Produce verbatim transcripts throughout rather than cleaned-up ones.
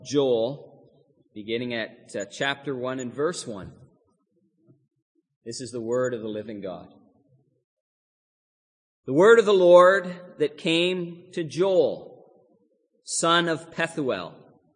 Joel, beginning at uh, chapter one and verse one. This is the word of the living God. The word of the Lord that came to Joel, son of Pethuel.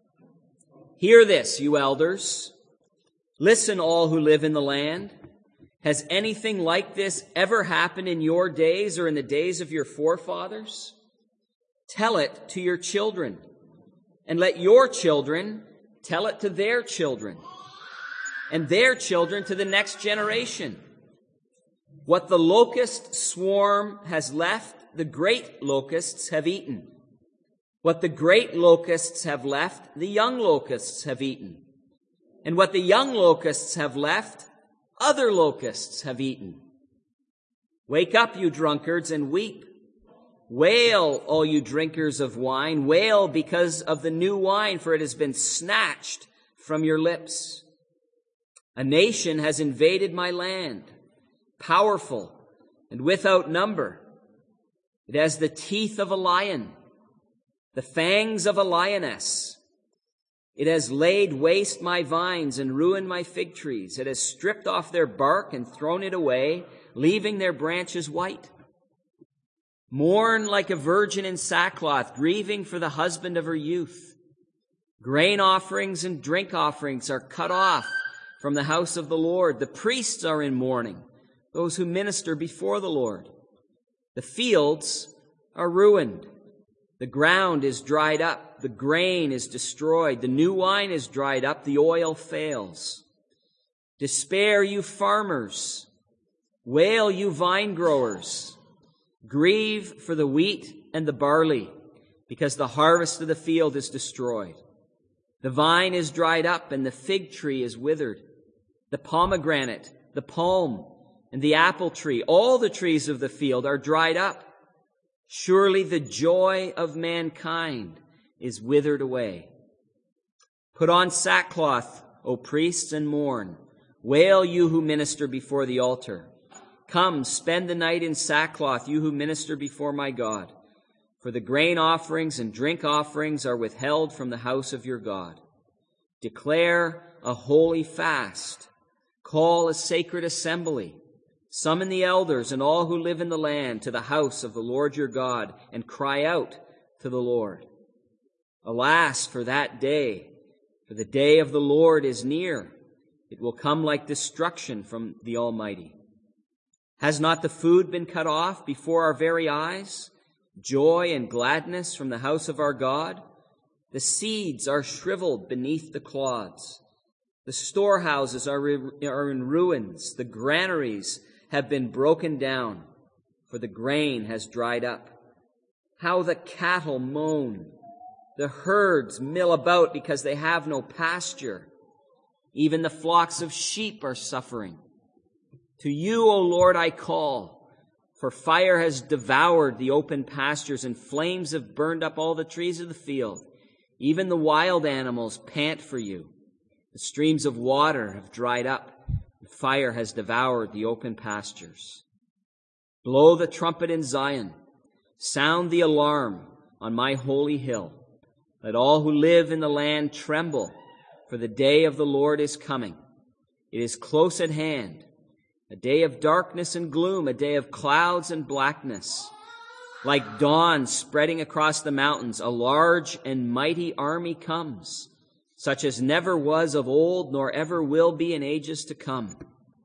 Hear this, you elders. Listen, all who live in the land. Has anything like this ever happened in your days or in the days of your forefathers? Tell it to your children, and let your children tell it to their children, and their children to the next generation. What the locust swarm has left, the great locusts have eaten. What the great locusts have left, the young locusts have eaten. And what the young locusts have left, other locusts have eaten. Wake up, you drunkards, and weep. Wail, all you drinkers of wine. Wail because of the new wine, for it has been snatched from your lips. A nation has invaded my land, powerful and without number. It has the teeth of a lion, the fangs of a lioness. It has laid waste my vines and ruined my fig trees. It has stripped off their bark and thrown it away, leaving their branches white. Mourn like a virgin in sackcloth, grieving for the husband of her youth. Grain offerings and drink offerings are cut off from the house of the Lord. The priests are in mourning, those who minister before the Lord. The fields are ruined. The ground is dried up. The grain is destroyed. The new wine is dried up. The oil fails. Despair, you farmers. Wail, you vine growers. Grieve for the wheat and the barley, because the harvest of the field is destroyed. The vine is dried up and the fig tree is withered. The pomegranate, the palm, and the apple tree, all the trees of the field are dried up. Surely the joy of mankind is withered away. Put on sackcloth, O priests, and mourn. Wail, you who minister before the altar. Come, spend the night in sackcloth, you who minister before my God. For the grain offerings and drink offerings are withheld from the house of your God. Declare a holy fast. Call a sacred assembly. Summon the elders and all who live in the land to the house of the Lord your God, and cry out to the Lord. Alas, for that day, for the day of the Lord is near. It will come like destruction from the Almighty. Has not the food been cut off before our very eyes? Joy and gladness from the house of our God? The seeds are shriveled beneath the clods. The storehouses are, re- are in ruins. The granaries have been broken down, for the grain has dried up. How the cattle moan. The herds mill about because they have no pasture. Even the flocks of sheep are suffering. To you, O Lord, I call, for fire has devoured the open pastures, and flames have burned up all the trees of the field. Even the wild animals pant for you. The streams of water have dried up. Fire has devoured the open pastures. Blow the trumpet in Zion. Sound the alarm on my holy hill. Let all who live in the land tremble, for the day of the Lord is coming. It is close at hand, a day of darkness and gloom, a day of clouds and blackness. Like dawn spreading across the mountains, a large and mighty army comes, such as never was of old, nor ever will be in ages to come.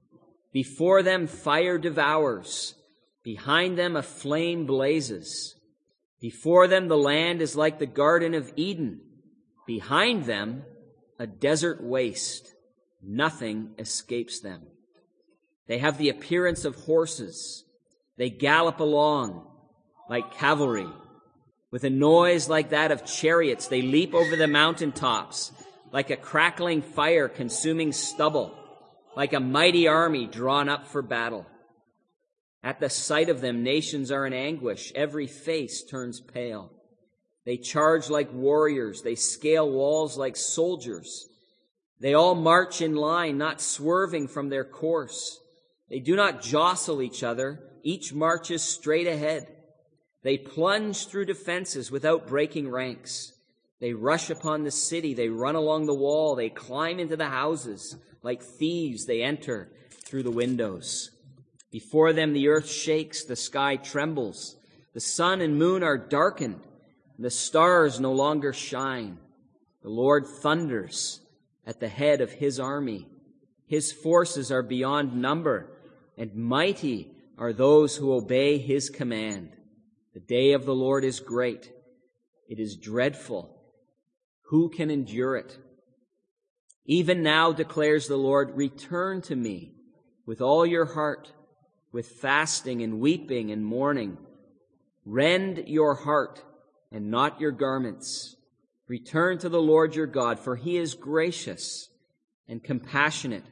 Before them fire devours. Behind them a flame blazes. Before them the land is like the Garden of Eden. Behind them a desert waste. Nothing escapes them. They have the appearance of horses. They gallop along like cavalry. With a noise like that of chariots, they leap over the mountaintops, like a crackling fire consuming stubble, like a mighty army drawn up for battle. At the sight of them, nations are in anguish. Every face turns pale. They charge like warriors. They scale walls like soldiers. They all march in line, not swerving from their course. They do not jostle each other. Each marches straight ahead. They plunge through defenses without breaking ranks. They rush upon the city. They run along the wall. They climb into the houses. Like thieves, they enter through the windows. Before them, the earth shakes. The sky trembles. The sun and moon are darkened. The stars no longer shine. The Lord thunders at the head of his army. His forces are beyond number, and mighty are those who obey his command. The day of the Lord is great. It is dreadful. Who can endure it? Even now, declares the Lord, return to me with all your heart, with fasting and weeping and mourning. Rend your heart and not your garments. Return to the Lord your God, for he is gracious and compassionate,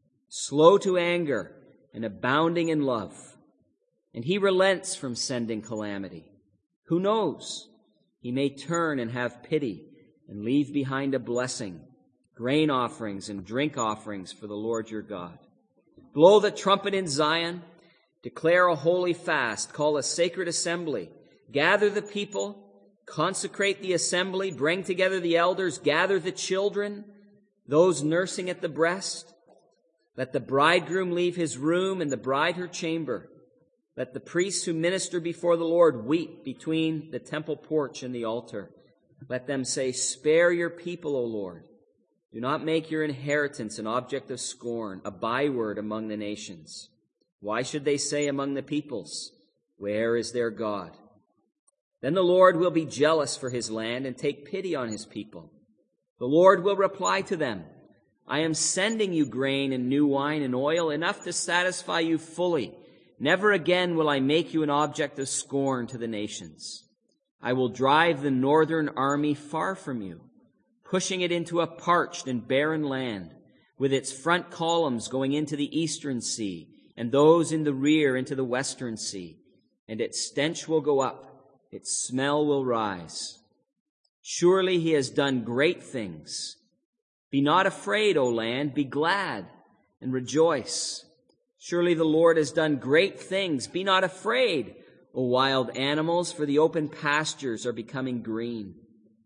slow to anger and abounding in love. And he relents from sending calamity. Who knows? He may turn and have pity and leave behind a blessing, grain offerings and drink offerings for the Lord your God. Blow the trumpet in Zion, declare a holy fast, call a sacred assembly, gather the people, consecrate the assembly, bring together the elders, gather the children, those nursing at the breast. Let the bridegroom leave his room and the bride her chamber. Let the priests who minister before the Lord weep between the temple porch and the altar. Let them say, spare your people, O Lord. Do not make your inheritance an object of scorn, a byword among the nations. Why should they say among the peoples, where is their God? Then the Lord will be jealous for his land and take pity on his people. The Lord will reply to them, I am sending you grain and new wine and oil, enough to satisfy you fully. Never again will I make you an object of scorn to the nations. I will drive the northern army far from you, pushing it into a parched and barren land, with its front columns going into the eastern sea, and those in the rear into the western sea. And its stench will go up, its smell will rise. Surely he has done great things. Be not afraid, O land, be glad and rejoice. Surely the Lord has done great things. Be not afraid, O wild animals, for the open pastures are becoming green.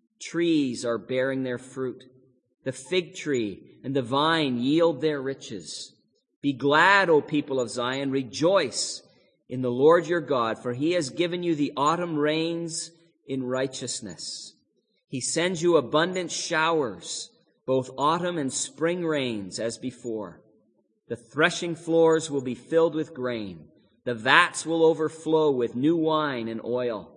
Trees are bearing their fruit. The fig tree and the vine yield their riches. Be glad, O people of Zion, rejoice in the Lord your God, for he has given you the autumn rains in righteousness. He sends you abundant showers, both autumn and spring rains as before. The threshing floors will be filled with grain. The vats will overflow with new wine and oil.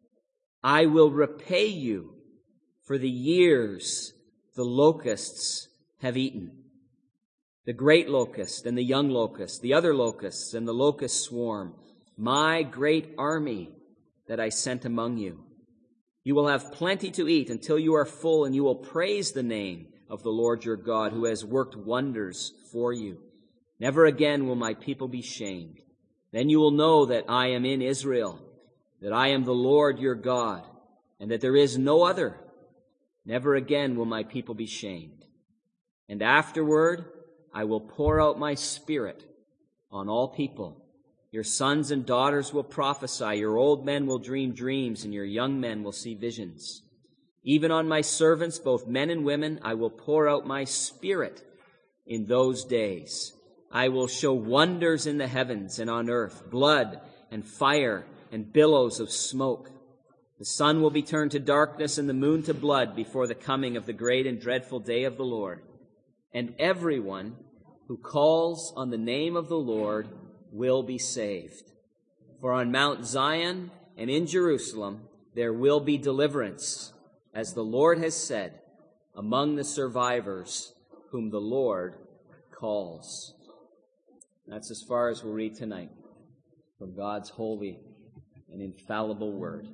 I will repay you for the years the locusts have eaten. The great locust and the young locust, the other locusts and the locust swarm, my great army that I sent among you. You will have plenty to eat until you are full, and you will praise the name of the Lord your God, who has worked wonders for you. Never again will my people be shamed. Then you will know that I am in Israel, that I am the Lord your God, and that there is no other. Never again will my people be shamed. And afterward I will pour out my Spirit on all people. Your sons and daughters will prophesy, your old men will dream dreams, and your young men will see visions. Even on my servants, both men and women, I will pour out my Spirit in those days. I will show wonders in the heavens and on earth, blood and fire and billows of smoke. The sun will be turned to darkness and the moon to blood before the coming of the great and dreadful day of the Lord. And everyone who calls on the name of the Lord will be saved. For on Mount Zion and in Jerusalem there will be deliverance, as the Lord has said, among the survivors whom the Lord calls. That's as far as we'll read tonight from God's holy and infallible word.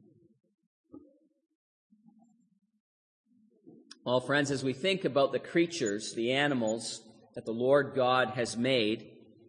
Well, friends, as we think about the creatures, the animals that the Lord God has made,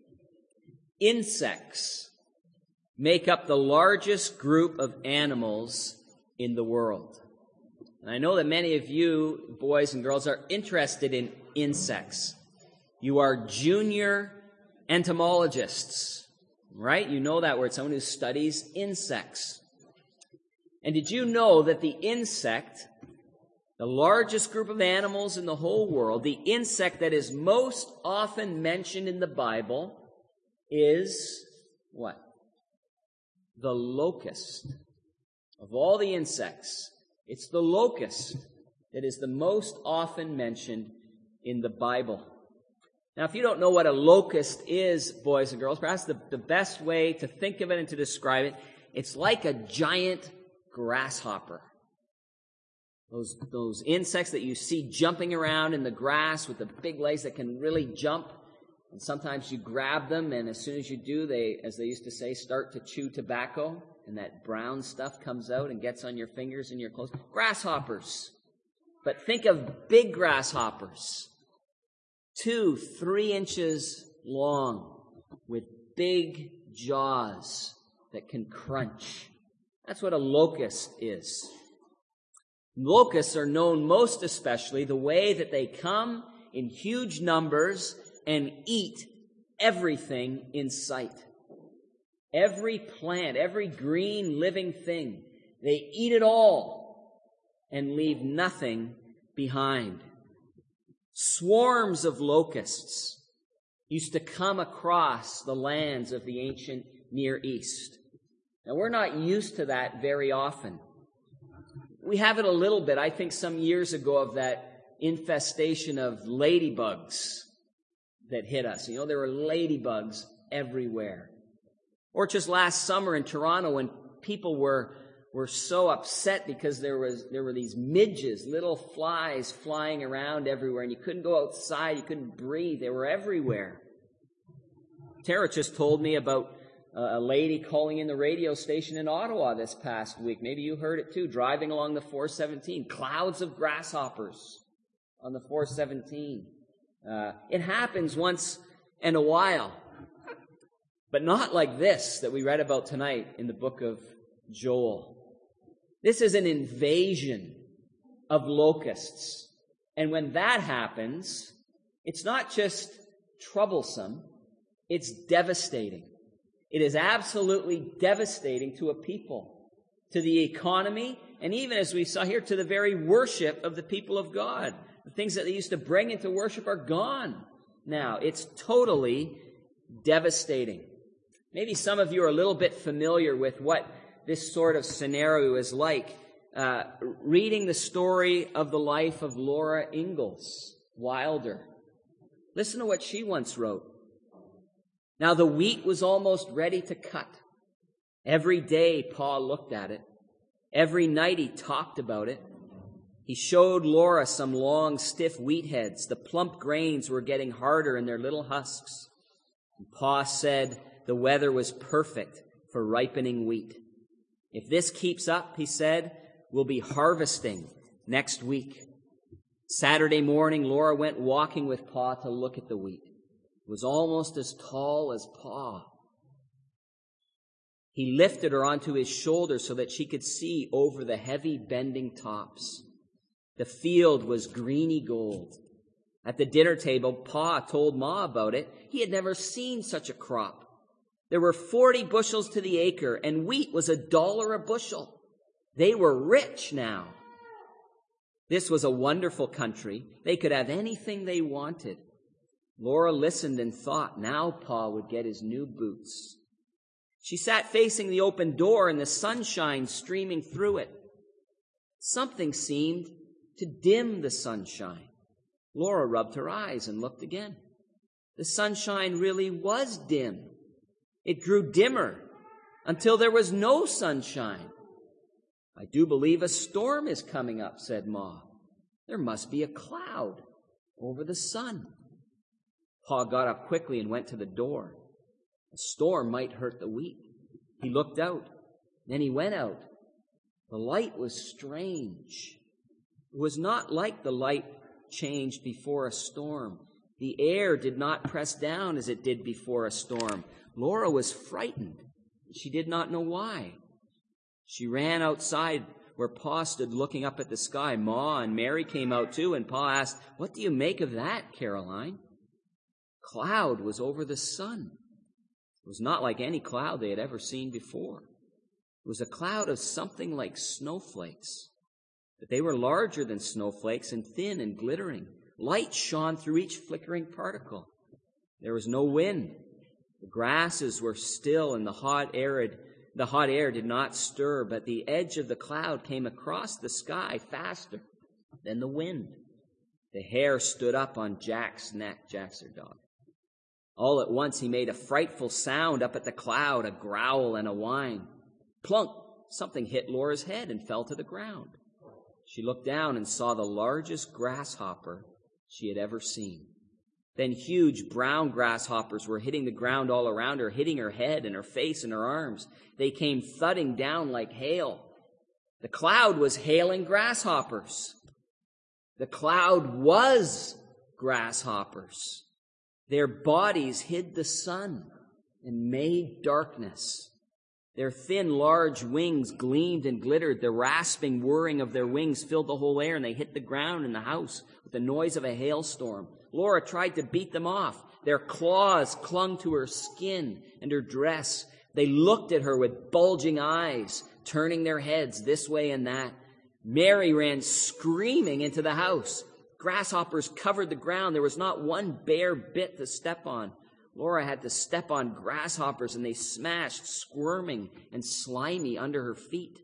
insects make up the largest group of animals in the world. And I know that many of you, boys and girls, are interested in insects. You are junior entomologists, right? You know that word, someone who studies insects. And did you know that the insect The largest group of animals in the whole world, the insect that is most often mentioned in the Bible is what? The locust. Of all the insects, it's the locust that is the most often mentioned in the Bible. Now, if you don't know what a locust is, boys and girls, perhaps the, the best way to think of it and to describe it, it's like a giant grasshopper. Those, those insects that you see jumping around in the grass with the big legs that can really jump. And sometimes you grab them, and as soon as you do, they, as they used to say, start to chew tobacco, and that brown stuff comes out and gets on your fingers and your clothes. Grasshoppers. But think of big grasshoppers. Two, three inches long, with big jaws that can crunch. That's what a locust is. Locusts are known most especially the way that they come in huge numbers and eat everything in sight. Every plant, every green living thing, they eat it all and leave nothing behind. Swarms of locusts used to come across the lands of the ancient Near East. Now, we're not used to that very often. We have it a little bit, I think, some years ago of that infestation of ladybugs that hit us. You know, there were ladybugs everywhere. Or just last summer in Toronto when people were were so upset because there was there were these midges, little flies flying around everywhere, and you couldn't go outside, you couldn't breathe. They were everywhere. Tara just told me about a lady calling in the radio station in Ottawa this past week. Maybe you heard it too, driving along the four seventeen. Clouds of grasshoppers on the four seventeen. Uh, it happens once in a while, but not like this that we read about tonight in the book of Joel. This is an invasion of locusts. And when that happens, it's not just troublesome, it's devastating. It is absolutely devastating to a people, to the economy, and even, as we saw here, to the very worship of the people of God. The things that they used to bring into worship are gone now. It's totally devastating. Maybe some of you are a little bit familiar with what this sort of scenario is like. Uh, reading the story of the life of Laura Ingalls Wilder. Listen to what she once wrote. Now the wheat was almost ready to cut. Every day Pa looked at it. Every night he talked about it. He showed Laura some long, stiff wheat heads. The plump grains were getting harder in their little husks. And Pa said the weather was perfect for ripening wheat. If this keeps up, he said, we'll be harvesting next week. Saturday morning, Laura went walking with Pa to look at the wheat. It was almost as tall as Pa. He lifted her onto his shoulder so that she could see over the heavy bending tops. The field was greeny gold. At the dinner table, Pa told Ma about it. He had never seen such a crop. There were forty bushels to the acre, and wheat was a dollar a bushel. They were rich now. This was a wonderful country. They could have anything they wanted. Laura listened and thought now Pa would get his new boots. She sat facing the open door and the sunshine streaming through it. Something seemed to dim the sunshine. Laura rubbed her eyes and looked again. The sunshine really was dim. It grew dimmer until there was no sunshine. I do believe a storm is coming up, said Ma. There must be a cloud over the sun. Pa got up quickly and went to the door. A storm might hurt the wheat. He looked out. Then he went out. The light was strange. It was not like the light changed before a storm. The air did not press down as it did before a storm. Laura was frightened. She did not know why. She ran outside where Pa stood looking up at the sky. Ma and Mary came out too, and Pa asked, "What do you make of that, Caroline?" Cloud was over the sun. It was not like any cloud they had ever seen before. It was a cloud of something like snowflakes. But they were larger than snowflakes and thin and glittering. Light shone through each flickering particle. There was no wind. The grasses were still, and the hot arid, the hot air did not stir, but the edge of the cloud came across the sky faster than the wind. The hair stood up on Jack's neck. Jack's their dog. All at once he made a frightful sound up at the cloud, a growl and a whine. Plunk! Something hit Laura's head and fell to the ground. She looked down and saw the largest grasshopper she had ever seen. Then huge brown grasshoppers were hitting the ground all around her, hitting her head and her face and her arms. They came thudding down like hail. The cloud was hailing grasshoppers. The cloud was grasshoppers. Their bodies hid the sun and made darkness. Their thin, large wings gleamed and glittered. The rasping whirring of their wings filled the whole air, and they hit the ground and the house with the noise of a hailstorm. Laura tried to beat them off. Their claws clung to her skin and her dress. They looked at her with bulging eyes, turning their heads this way and that. Mary ran screaming into the house. Grasshoppers covered the ground. There was not one bare bit to step on. Laura had to step on grasshoppers, and they smashed, squirming and slimy under her feet.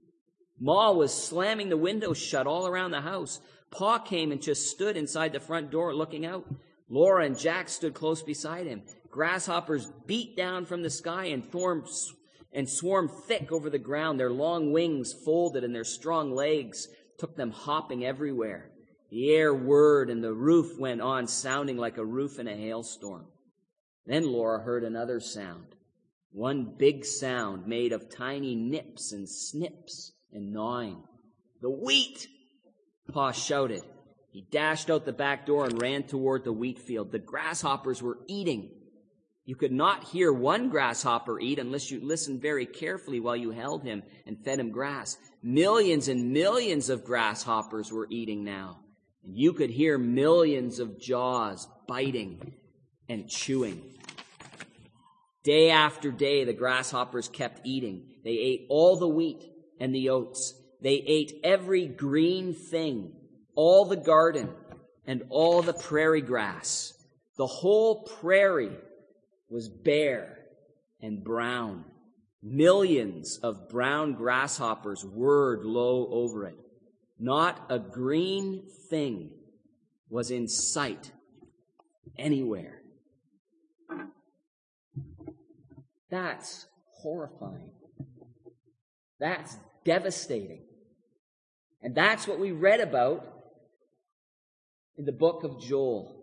Ma was slamming the windows shut all around the house. Pa came and just stood inside the front door looking out. Laura and Jack stood close beside him. Grasshoppers beat down from the sky and formed and swarmed thick over the ground. Their long wings folded and their strong legs took them hopping everywhere. The air whirred and the roof went on sounding like a roof in a hailstorm. Then Laura heard another sound, one big sound made of tiny nips and snips and gnawing. The wheat! Pa shouted. He dashed out the back door and ran toward the wheat field. The grasshoppers were eating. You could not hear one grasshopper eat unless you listened very carefully while you held him and fed him grass. Millions and millions of grasshoppers were eating now. And you could hear millions of jaws biting and chewing. Day after day, the grasshoppers kept eating. They ate all the wheat and the oats. They ate every green thing, all the garden and all the prairie grass. The whole prairie was bare and brown. Millions of brown grasshoppers whirred low over it. Not a green thing was in sight anywhere. That's horrifying. That's devastating. And that's what we read about in the book of Joel.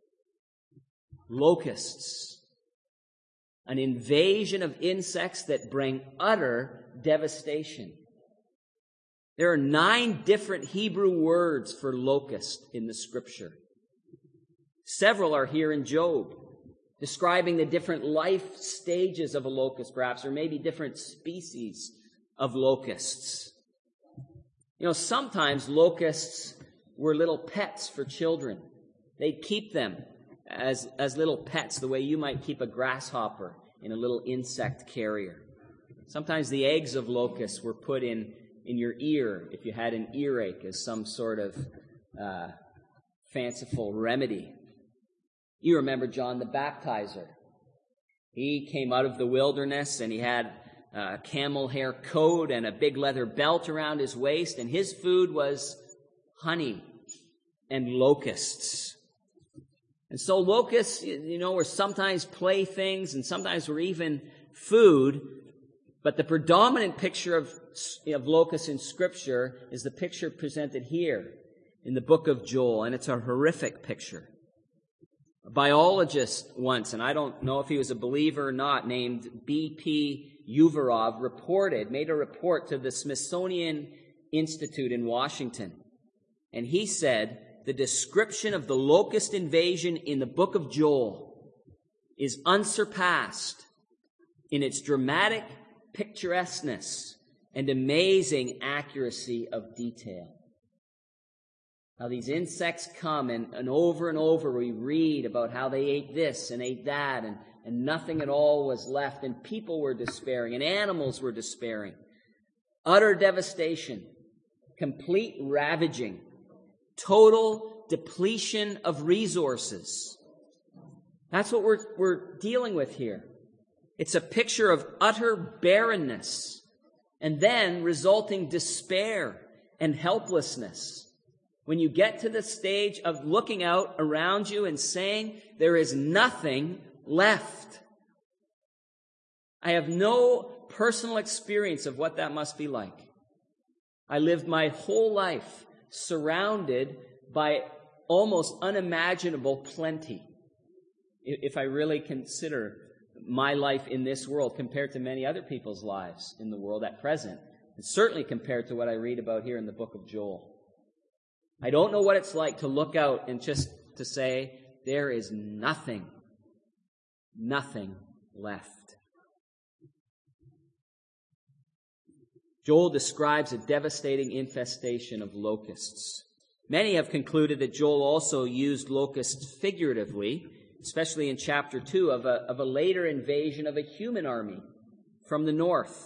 Locusts. An invasion of insects that bring utter devastation. There are nine different Hebrew words for locust in the Scripture. Several are here in Job, describing the different life stages of a locust, perhaps, or maybe different species of locusts. You know, sometimes locusts were little pets for children. They'd keep them as, as little pets, the way you might keep a grasshopper in a little insect carrier. Sometimes the eggs of locusts were put in, in your ear if you had an earache as some sort of uh, fanciful remedy. You remember John the Baptizer. He came out of the wilderness and he had a camel hair coat and a big leather belt around his waist, and his food was honey and locusts. And so locusts, you know, were sometimes playthings and sometimes were even food, but the predominant picture of, of locusts in Scripture is the picture presented here in the book of Joel, and it's a horrific picture. A biologist once, and I don't know if he was a believer or not, named B P Uvarov, reported, made a report to the Smithsonian Institute in Washington. And he said, the description of the locust invasion in the book of Joel is unsurpassed in its dramatic picturesqueness and amazing accuracy of detail. How these insects come, and, and over and over we read about how they ate this and ate that, and, and nothing at all was left, and people were despairing, and animals were despairing. Utter devastation, complete ravaging, total depletion of resources. That's what we're, we're dealing with here. It's a picture of utter barrenness and then resulting despair and helplessness. When you get to the stage of looking out around you and saying, there is nothing left. I have no personal experience of what that must be like. I lived my whole life surrounded by almost unimaginable plenty. If I really consider my life in this world compared to many other people's lives in the world at present, and certainly compared to what I read about here in the book of Joel. I don't know what it's like to look out and just to say, there is nothing, nothing left. Joel describes a devastating infestation of locusts. Many have concluded that Joel also used locusts figuratively, especially in chapter two, of a, of a later invasion of a human army from the north.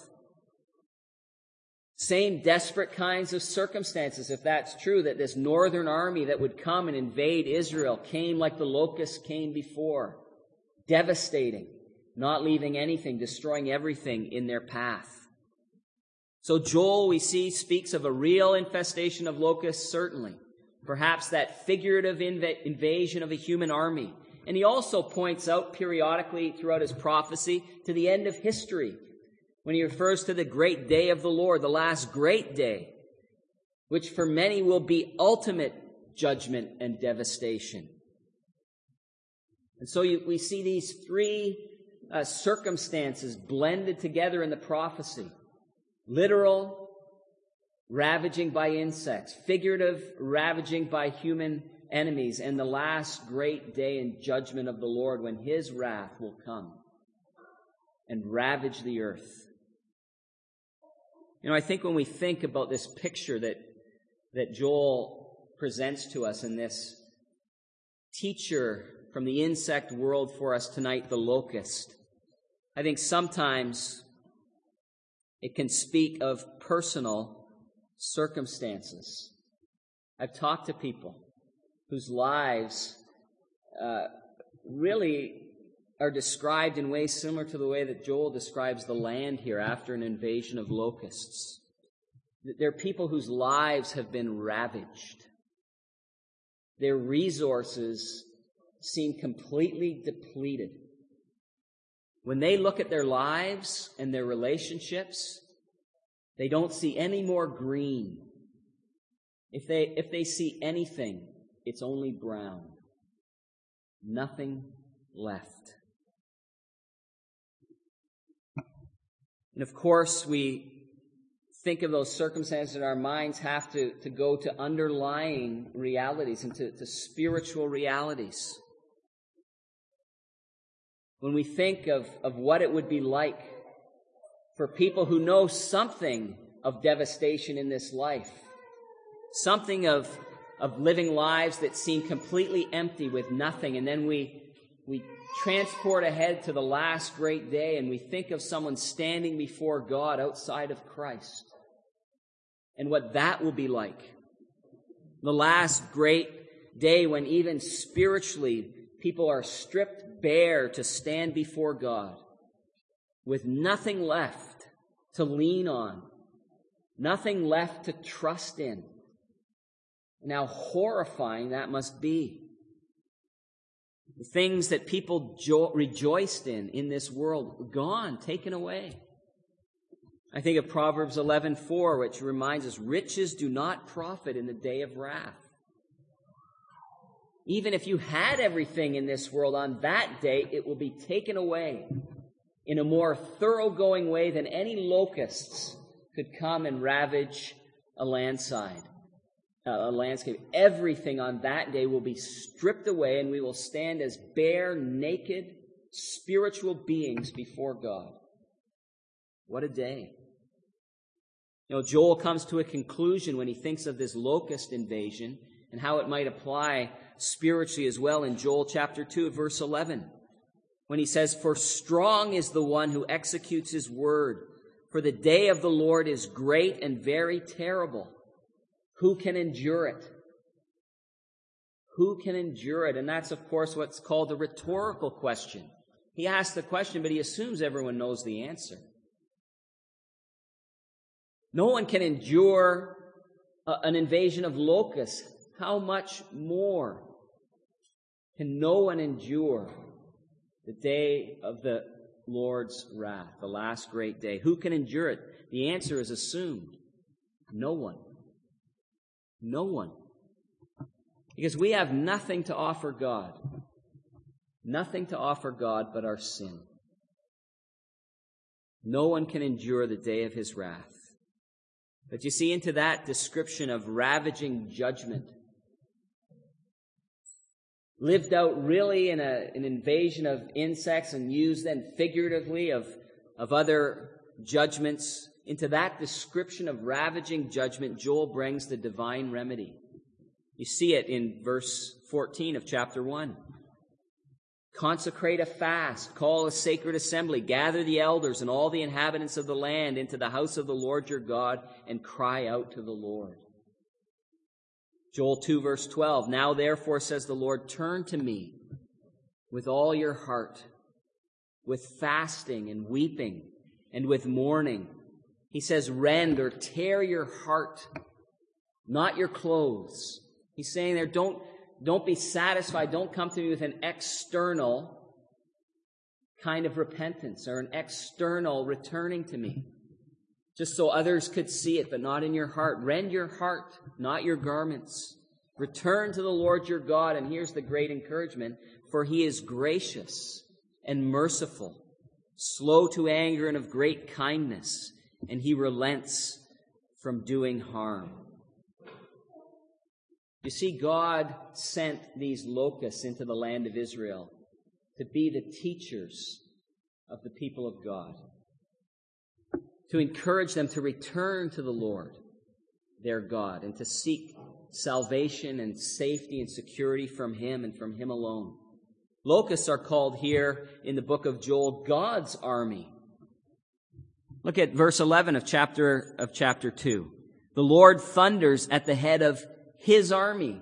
Same desperate kinds of circumstances, if that's true, that this northern army that would come and invade Israel came like the locusts came before, devastating, not leaving anything, destroying everything in their path. So Joel, we see, speaks of a real infestation of locusts, certainly. Perhaps that figurative inv- invasion of a human army. And he also points out periodically throughout his prophecy to the end of history, when he refers to the great day of the Lord, the last great day, which for many will be ultimate judgment and devastation. And so you, we see these three uh, circumstances blended together in the prophecy. Literal, ravaging by insects. Figurative, ravaging by human enemies. And the last great day and judgment of the Lord, when his wrath will come and ravage the earth. You know, I think when we think about this picture that, that Joel presents to us in this teacher from the insect world for us tonight, the locust, I think sometimes it can speak of personal circumstances. I've talked to people whose lives uh, really are described in ways similar to the way that Joel describes the land here after an invasion of locusts. They're people whose lives have been ravaged. Their resources seem completely depleted. When they look at their lives and their relationships, they don't see any more green. If they, if they see anything, it's only brown. Nothing left. And of course, we think of those circumstances, and our minds have to, to go to underlying realities and to, to spiritual realities. When we think of, of what it would be like for people who know something of devastation in this life, something of, of living lives that seem completely empty with nothing, and then we we transport ahead to the last great day, and we think of someone standing before God outside of Christ, and what that will be like. The last great day when even spiritually people are stripped bare to stand before God with nothing left to lean on, nothing left to trust in. And how horrifying that must be. The things that people jo- rejoiced in in this world, gone, taken away. I think of Proverbs eleven four, which reminds us, riches do not profit in the day of wrath. Even if you had everything in this world on that day, it will be taken away in a more thoroughgoing way than any locusts could come and ravage a landside. A landscape. Everything on that day will be stripped away, and we will stand as bare, naked, spiritual beings before God. What a day. You know, Joel comes to a conclusion when he thinks of this locust invasion and how it might apply spiritually as well in Joel chapter two, verse eleven, when he says, "For strong is the one who executes his word, for the day of the Lord is great and very terrible. Who can endure it? Who can endure it? And that's, of course, what's called a rhetorical question. He asks the question, but he assumes everyone knows the answer. No one can endure a, an invasion of locusts. How much more can no one endure the day of the Lord's wrath, the last great day? Who can endure it? The answer is assumed. No one. No one. Because we have nothing to offer God. Nothing to offer God but our sin. No one can endure the day of his wrath. But you see, into that description of ravaging judgment, lived out really in a, an invasion of insects and used then figuratively of, of other judgments, into that description of ravaging judgment, Joel brings the divine remedy. You see it in verse fourteen of chapter one. Consecrate a fast, call a sacred assembly, gather the elders and all the inhabitants of the land into the house of the Lord your God, and cry out to the Lord. Joel two, verse twelve, now therefore, says the Lord, turn to me with all your heart, with fasting and weeping and with mourning. He says, rend or tear your heart, not your clothes. He's saying there, don't, don't be satisfied. Don't come to me with an external kind of repentance or an external returning to me, just so others could see it, but not in your heart. Rend your heart, not your garments. Return to the Lord your God. And here's the great encouragement, for he is gracious and merciful, slow to anger and of great kindness, and he relents from doing harm. You see, God sent these locusts into the land of Israel to be the teachers of the people of God, to encourage them to return to the Lord, their God, and to seek salvation and safety and security from him and from him alone. Locusts are called here in the book of Joel God's army. Look at verse eleven of chapter of chapter two. The Lord thunders at the head of his army.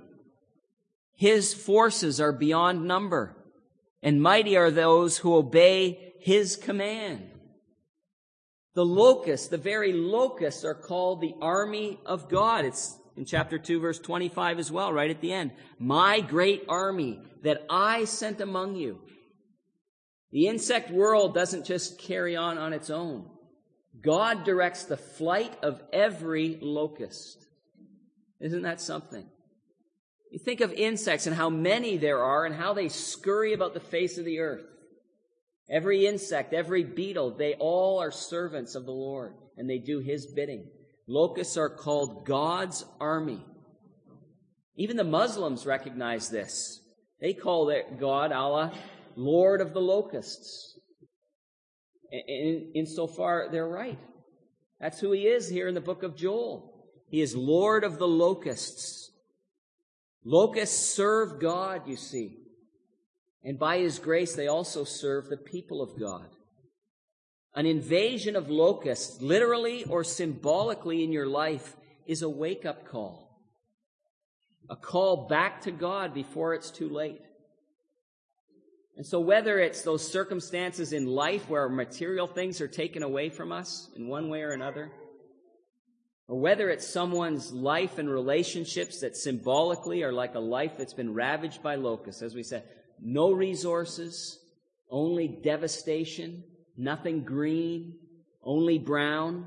His forces are beyond number, and mighty are those who obey his command. The locusts, the very locusts, are called the army of God. It's in chapter two, verse twenty-five as well, right at the end. My great army that I sent among you. The insect world doesn't just carry on on its own. God directs the flight of every locust. Isn't that something? You think of insects and how many there are and how they scurry about the face of the earth. Every insect, every beetle, they all are servants of the Lord, and they do his bidding. Locusts are called God's army. Even the Muslims recognize this. They call God, Allah, Lord of the locusts. In, insofar, they're right. That's who he is here in the book of Joel. He is Lord of the locusts. Locusts serve God, you see. And by his grace, they also serve the people of God. An invasion of locusts, literally or symbolically in your life, is a wake-up call. A call back to God before it's too late. And so whether it's those circumstances in life where material things are taken away from us in one way or another, or whether it's someone's life and relationships that symbolically are like a life that's been ravaged by locusts, as we said, no resources, only devastation, nothing green, only brown.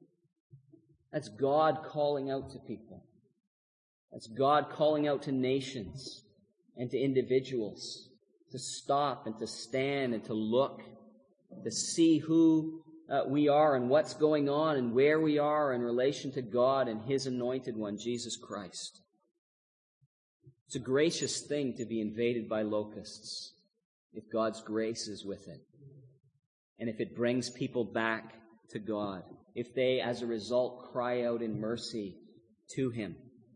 That's God calling out to people. That's God calling out to nations and to individuals to stop and to stand and to look, to see who uh, we are and what's going on and where we are in relation to God and his anointed one, Jesus Christ. It's a gracious thing to be invaded by locusts if God's grace is with it, and if it brings people back to God, if they, as a result, cry out in mercy to him.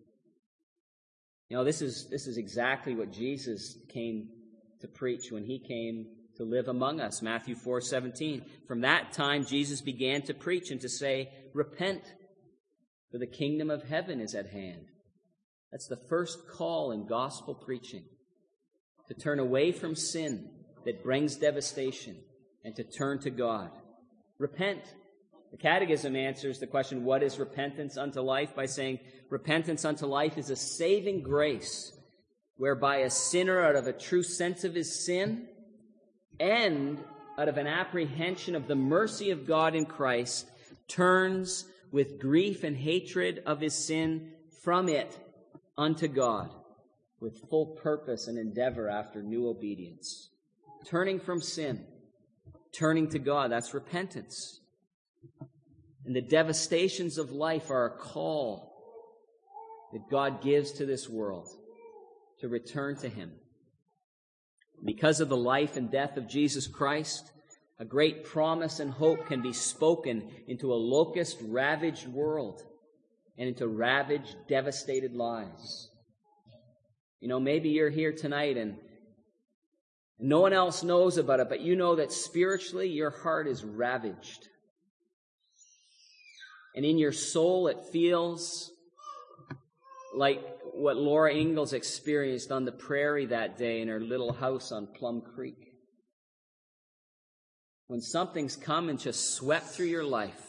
You know, this is this is exactly what Jesus came to preach when he came to live among us. Matthew four seventeen. From that time, Jesus began to preach and to say, repent, for the kingdom of heaven is at hand. That's the first call in gospel preaching, to turn away from sin that brings devastation and to turn to God. Repent. The Catechism answers the question, what is repentance unto life? By saying, repentance unto life is a saving grace whereby a sinner, out of a true sense of his sin and out of an apprehension of the mercy of God in Christ, turns with grief and hatred of his sin from it unto God, with full purpose and endeavor after new obedience. Turning from sin, turning to God, that's repentance. And the devastations of life are a call that God gives to this world to return to him. Because of the life and death of Jesus Christ, a great promise and hope can be spoken into a locust-ravaged world and into ravaged, devastated lives. You know, maybe you're here tonight and no one else knows about it, but you know that spiritually your heart is ravaged. And in your soul it feels like what Laura Ingalls experienced on the prairie that day in her little house on Plum Creek. When something's come and just swept through your life,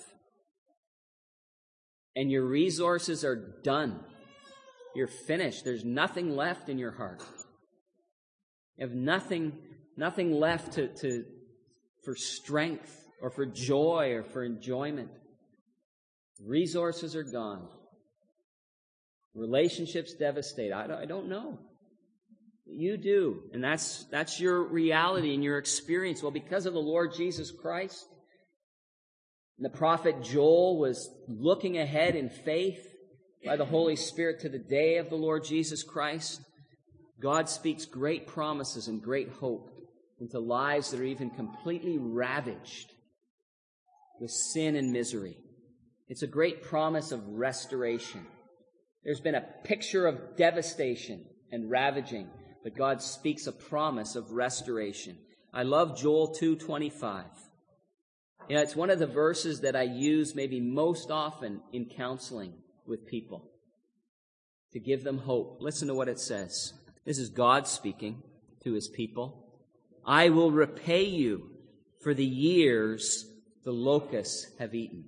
and your resources are done. You're finished. There's nothing left in your heart. You have nothing, nothing left to, to, for strength or for joy or for enjoyment. Resources are gone. Relationships devastated. I don't, I don't know. You do. And that's, that's your reality and your experience. Well, because of the Lord Jesus Christ, the prophet Joel was looking ahead in faith by the Holy Spirit to the day of the Lord Jesus Christ. God speaks great promises and great hope into lives that are even completely ravaged with sin and misery. It's a great promise of restoration. There's been a picture of devastation and ravaging, but God speaks a promise of restoration. I love Joel two twenty-five. You know, it's one of the verses that I use maybe most often in counseling with people to give them hope. Listen to what it says. This is God speaking to his people. I will repay you for the years the locusts have eaten.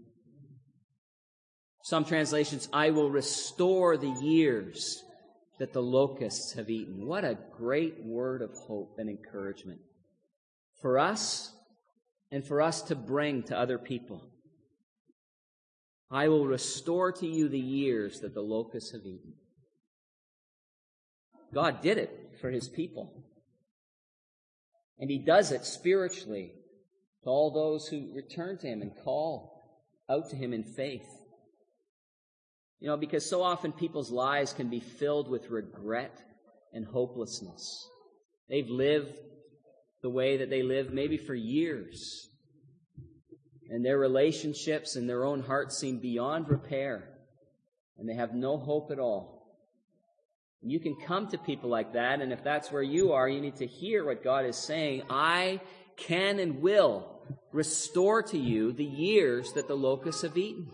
Some translations, I will restore the years that the locusts have eaten. What a great word of hope and encouragement for us and for us to bring to other people. I will restore to you the years that the locusts have eaten. God did it for his people. And he does it spiritually to all those who return to him and call out to him in faith. You know, because so often people's lives can be filled with regret and hopelessness. They've lived the way that they live maybe for years. And their relationships and their own hearts seem beyond repair. And they have no hope at all. And you can come to people like that, and if that's where you are, you need to hear what God is saying. I can and will restore to you the years that the locusts have eaten.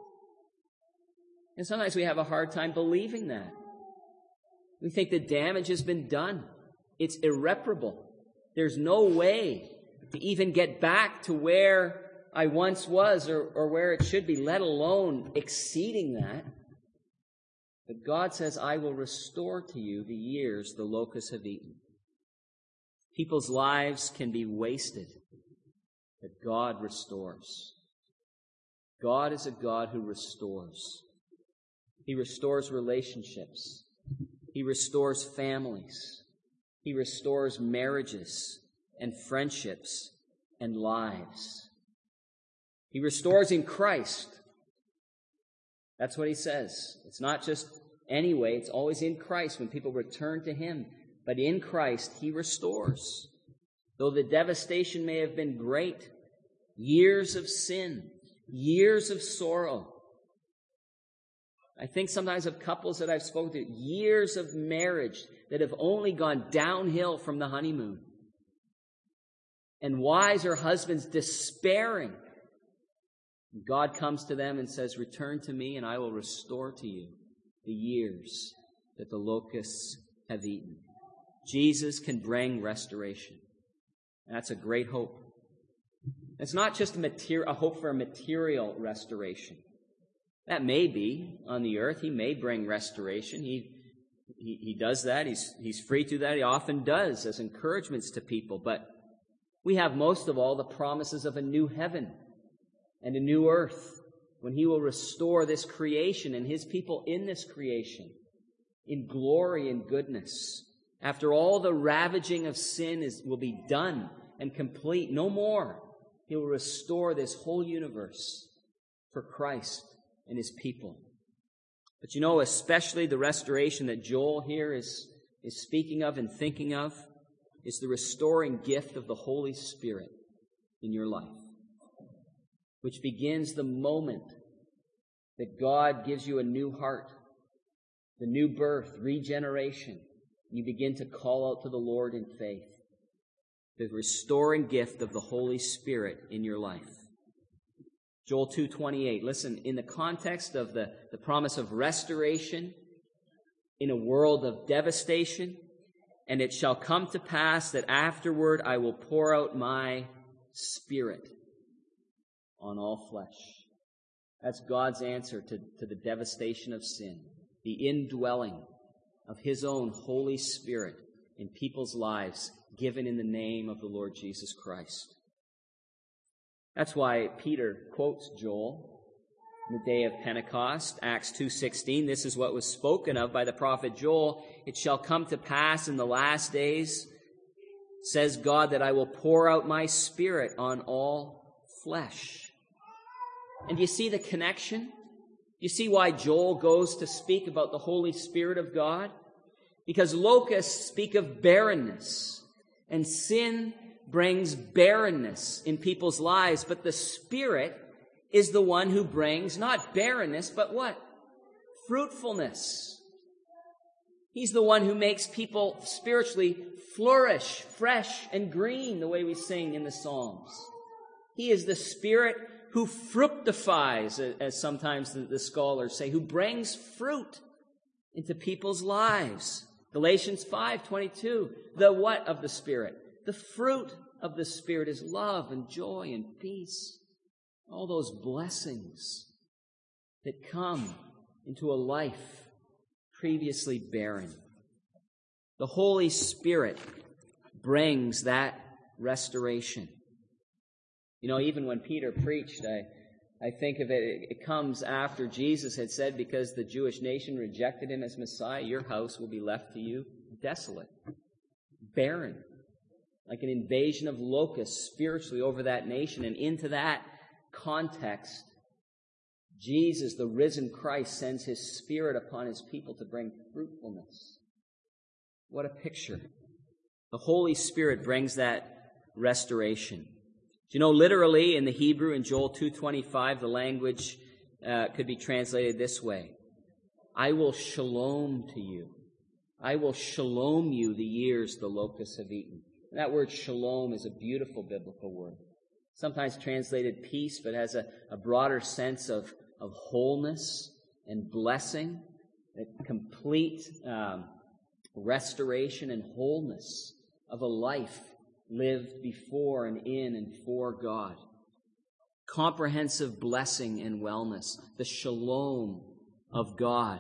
And sometimes we have a hard time believing that. We think the damage has been done. It's irreparable. There's no way to even get back to where I once was or, or where it should be, let alone exceeding that. But God says, I will restore to you the years the locusts have eaten. People's lives can be wasted, but God restores. God is a God who restores. He restores relationships. He restores families. He restores marriages and friendships and lives. He restores in Christ. That's what he says. It's not just any way. It's always in Christ when people return to him. But in Christ, he restores. Though the devastation may have been great, years of sin, years of sorrow. I think sometimes of couples that I've spoken to, years of marriage that have only gone downhill from the honeymoon. And wives or husbands despairing God comes to them and says, return to me and I will restore to you the years that the locusts have eaten. Jesus can bring restoration. That's a great hope. It's not just a, materi- a hope for a material restoration. That may be on the earth. He may bring restoration. He, he, he does that. He's, he's free to that. He often does as encouragements to people. But we have most of all the promises of a new heaven and a new earth when he will restore this creation and his people in this creation in glory and goodness. After all the ravaging of sin is, will be done and complete, no more. He will restore this whole universe for Christ and his people. But you know, especially the restoration that Joel here is, is speaking of and thinking of is the restoring gift of the Holy Spirit in your life, which begins the moment that God gives you a new heart, the new birth, regeneration. You begin to call out to the Lord in faith. The restoring gift of the Holy Spirit in your life. Joel two twenty-eight. Listen, in the context of the, the promise of restoration in a world of devastation, and it shall come to pass that afterward I will pour out my Spirit on all flesh. That's God's answer to, to the devastation of sin. The indwelling of his own Holy Spirit in people's lives, given in the name of the Lord Jesus Christ. That's why Peter quotes Joel in the day of Pentecost, Acts two sixteen. This is what was spoken of by the prophet Joel. It shall come to pass in the last days, says God, that I will pour out my Spirit on all flesh. And you see the connection? You see why Joel goes to speak about the Holy Spirit of God? Because locusts speak of barrenness, and sin brings barrenness in people's lives, but the Spirit is the one who brings not barrenness, but what? Fruitfulness. He's the one who makes people spiritually flourish, fresh and green, the way we sing in the Psalms. He is the Spirit who fructifies, as sometimes the scholars say, who brings fruit into people's lives. Galatians five twenty-two, the what of the Spirit? The fruit of the Spirit is love and joy and peace. All those blessings that come into a life previously barren. The Holy Spirit brings that restoration. You know, even when Peter preached, I, I think of it, it comes after Jesus had said, because the Jewish nation rejected him as Messiah, your house will be left to you desolate, barren, like an invasion of locusts spiritually over that nation. And into that context, Jesus, the risen Christ, sends his Spirit upon his people to bring fruitfulness. What a picture. The Holy Spirit brings that restoration. Do you know, literally in the Hebrew, in Joel two twenty-five, the language uh, could be translated this way. I will shalom to you. I will shalom you the years the locusts have eaten. And that word shalom is a beautiful biblical word. Sometimes translated peace, but has a, a broader sense of, of wholeness and blessing, a complete um, restoration and wholeness of a life lived before and in and for God. Comprehensive blessing and wellness. The shalom of God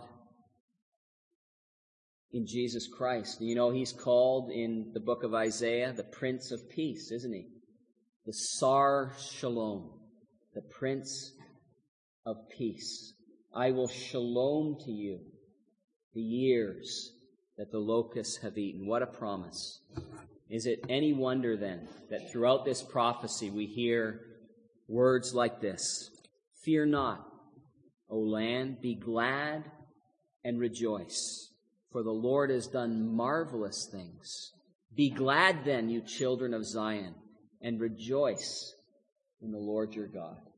in Jesus Christ. You know, he's called in the book of Isaiah the Prince of Peace, isn't he? The Sar Shalom, the Prince of Peace. I will shalom to you the years that the locusts have eaten. What a promise. Is it any wonder then that throughout this prophecy we hear words like this? Fear not, O land, be glad and rejoice, for the Lord has done marvelous things. Be glad then, you children of Zion, and rejoice in the Lord your God.